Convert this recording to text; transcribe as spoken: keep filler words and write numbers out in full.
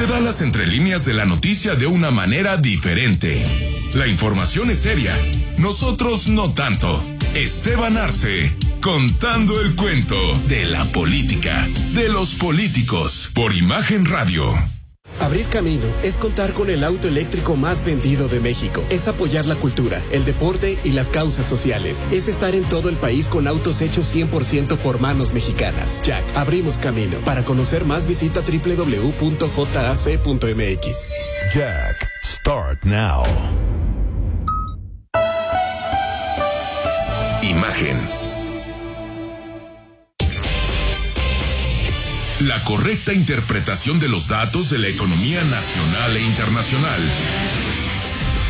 te da las entrelíneas de la noticia de una manera diferente. La información es seria, nosotros no tanto. Esteban Arce, contando el cuento de la política, de los políticos, por Imagen Radio. Abrir camino es contar con el auto eléctrico más vendido de México. Es apoyar la cultura, el deporte y las causas sociales. Es estar en todo el país con autos hechos cien por ciento por manos mexicanas. Jack, abrimos camino. Para conocer más, visita doble u doble u doble u punto j a c punto m x. Jack, start now. Imagen. La correcta interpretación de los datos de la economía nacional e internacional.